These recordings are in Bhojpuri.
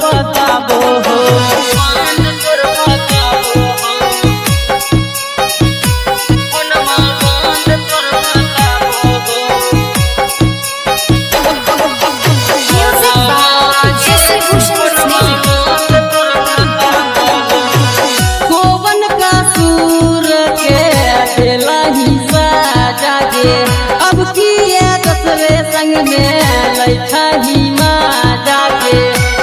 बताबो हो बंद तोर बताबो हो फोनमा बंद तोर बताबो हो कोवन का सूर के अकेला ही साजा के अब किए दूसरे संग में लैठा ही माजा के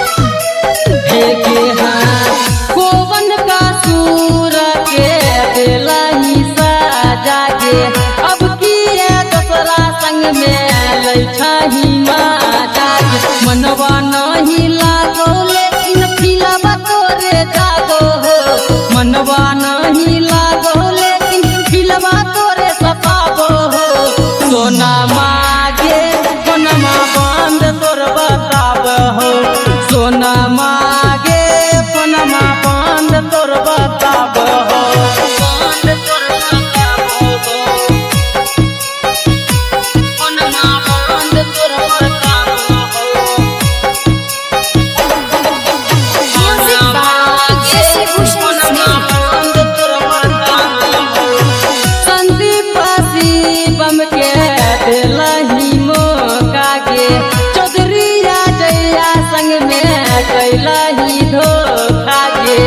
भेगे हाँ कोवन का सूर के अकेला ही साजा के अब किए दूसरा संग में लैठा ही माजा के मनवा नहीं लागो लेकिन फिलवा तोरे जागो हो मनवा नहीं लागो लेकिन फिलवा तोरे सताबो हो सोना मागे फोनमा बंद तोर बताबो हो सोना मागे फोनमा बंद तोर बताबो हो बंद तोर बताबो हो फोनमा बंद तोर बताबो हो संदीप शिवम के दिलही मौका के चौधरीया जया संग में कैलही धोखा के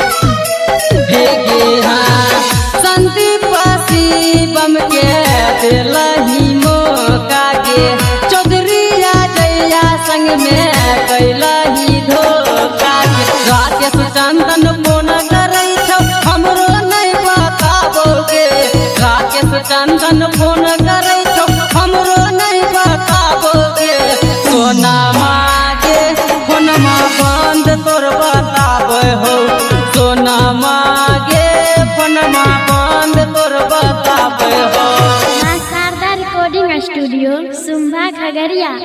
भेगे हाँ संदीप शिवम के दिलही मौका के चौधरीया जया संग में कैलही धोखा के राकेश चंदन फोन करे छौ हमरो नहीं बताबोगे राकेश चंदन फोन करे छौ हमरो नहीं बताबोगे सोना मागे फोनमा बंद तोर बताबो हो सोना मागे फोनमा बंद तोर बताबो हो मां शारदा रिकॉर्डिंग स्टूडियो सुंभा खगड़िया।